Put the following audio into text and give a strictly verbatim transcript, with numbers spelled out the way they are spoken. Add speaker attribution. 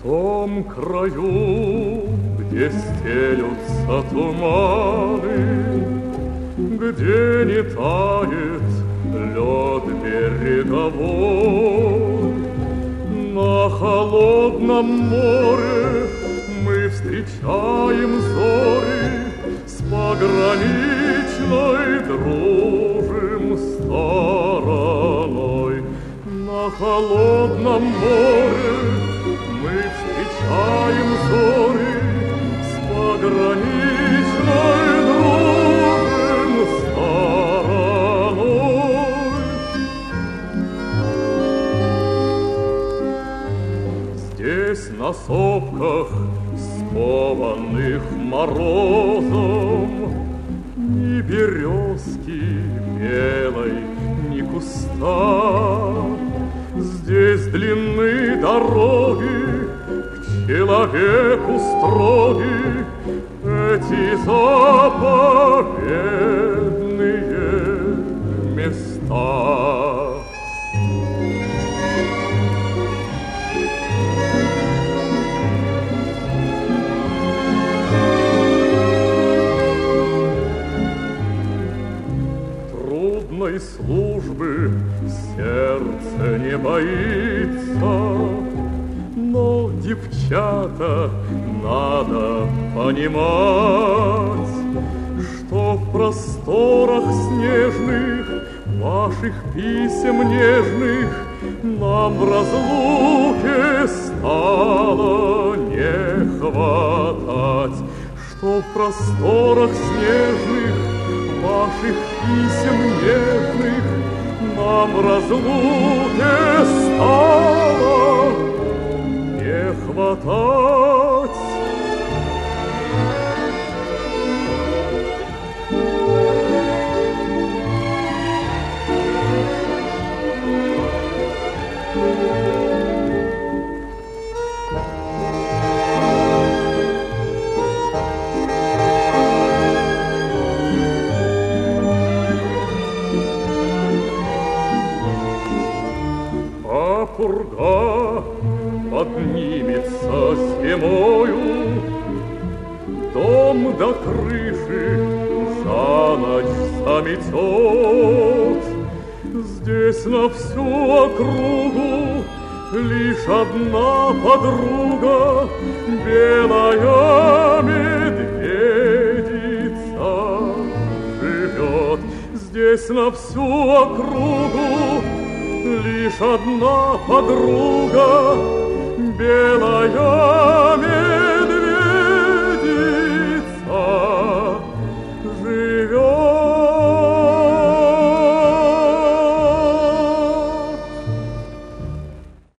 Speaker 1: том краю, где стелются туманы, где не тает лед береговой, на холодном море мы встречаем зори, с пограничной дружим стороной. На холодном море мы встречаем зори, с пограничной дружим стороной. Здесь на сопках, скованных морозом, ни березки белой, ни куста. Здесь длинны дороги к человеку строги, эти заповедные места. Трудной службы сердце не боится, но, девчата, надо понимать, что в просторах снежных ваших писем нежных нам в разлуке стало не хватать, что в просторах снежных ваших писем нежных нам в разлуке стало не хватать. Пурга поднимется зимою, дом до крыши за ночь заметет. Здесь на всю округу лишь одна подруга, белая медведица живет. Здесь на всю округу лишь одна подруга, белая